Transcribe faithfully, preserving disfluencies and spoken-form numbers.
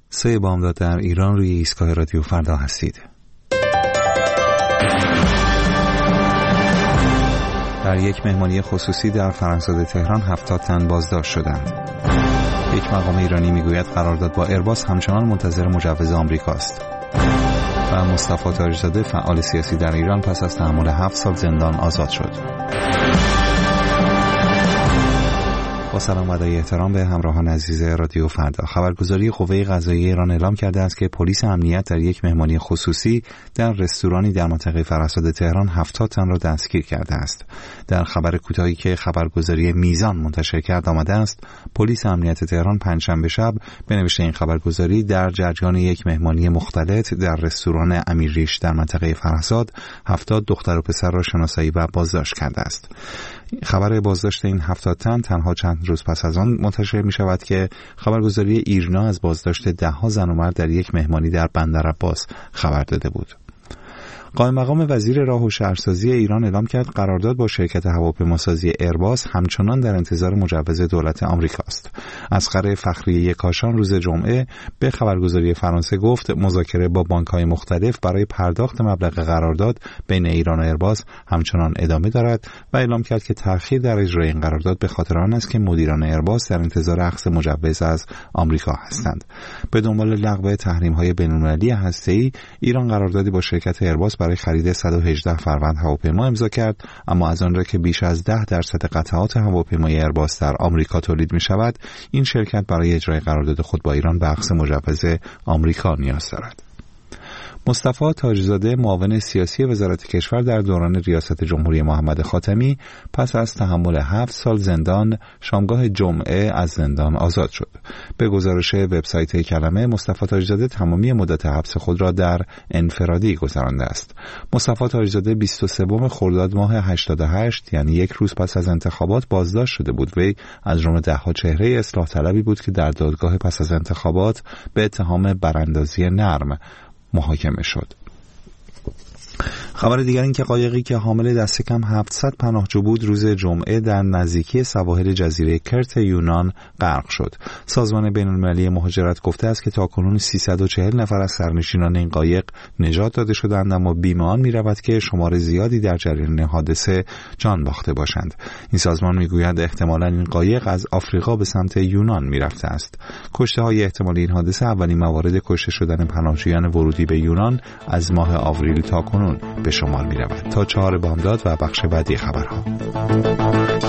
سه بامداد در ایران، روی ایستگاه رادیو فردا هستید. در یک مهمانی خصوصی در فرنگزاد تهران هفتاد تن بازداشت شدند. یک مقام ایرانی میگوید قرارداد با ایرباس همچنان منتظر مجوز آمریکاست. و مصطفی تاج‌زاده فعال سیاسی در ایران پس از تحمل هفت سال زندان آزاد شد. با سلام و ادای احترام به همراهان عزیز رادیو فردا. خبرگزاری قوه قضاییه ایران اعلام کرده است که پلیس امنیت در یک مهمانی خصوصی در رستورانی در منطقه فرنگزاد تهران هفتاد تن را دستگیر کرده است. در خبر کوتاهی که خبرگزاری میزان منتشر کرد آمده است پلیس امنیت تهران پنجشنبه شب به نوشته این خبرگزاری در جریان یک مهمانی مختلط در رستوران امیرریش در منطقه فرنگزاد هفتاد دختر و پسر را شناسایی و بازداشت کرده است. خبر بازداشت این هفتاد تن تنها چند روز پس از آن منتشر می شود که خبرگزاری ایرنا از بازداشت ده ها زن و مرد در یک مهمانی در بندرعباس خبر داده بود. قائم مقام وزیر راه و شهرسازی ایران اعلام کرد قرارداد با شرکت هواپیماسازی ایرباس همچنان در انتظار مجوز دولت آمریکا است. اصغر فخریه کاشان روز جمعه به خبرگزاری فرانسه گفت مذاکره با بانک‌های مختلف برای پرداخت مبلغ قرارداد بین ایران و ایرباس همچنان ادامه دارد و اعلام کرد که تأخیر در اجرای این قرارداد به خاطر آن است که مدیران ایرباس در انتظار اخذ مجوز از آمریکا هستند. به دنبال لغو تحریم‌های بین‌المللی هسته‌ای، ایران قراردادی با شرکت ایرباس برای خرید صد و هجده فروند هواپیما امضا کرد، اما از آن را که بیش از ده درصد قطعات هواپیمای ایرباس در آمریکا تولید می شود، این شرکت برای اجرای قرارداد خود با ایران به اخذ مجوز آمریکا نیاز دارد. مصطفی تاج‌زاده معاون سیاسی وزارت کشور در دوران ریاست جمهوری محمد خاتمی پس از تحمل هفت سال زندان شامگاه جمعه از زندان آزاد شد. به گزارش وبسایت کلمه، مصطفی تاج‌زاده تمامی مدت حبس خود را در انفرادی گذرانده است. مصطفی تاج‌زاده بیست و سوم خرداد ماه هشتاد و هشت یعنی یک روز پس از انتخابات بازداشت شده بود. وی از جمله ده‌ها چهره اصلاح طلبی بود که در دادگاه پس از انتخابات به اتهام براندازی نرم محاکمه شد. خبر دیگر این که قایقی که حامل دست کم هفتصد پناهجو بود روز جمعه در نزدیکی سواحل جزیره کرت یونان غرق شد. سازمان بین‌المللی مهاجرت گفته است که تاکنون سیصد و چهل نفر از سرنشینان این قایق نجات داده شدند، اما بیم آن می‌رود که شمار زیادی در جریان حادثه جان باخته باشند. این سازمان می‌گوید احتمالاً این قایق از آفریقا به سمت یونان می‌رفته است. کشته‌های احتمالی این حادثه اولین موارد کشته شدن پناهجویان ورودی به یونان از ماه آوریل تاکنون به شمار می رود. تا چهار بامداد و بخش بعدی خبرها.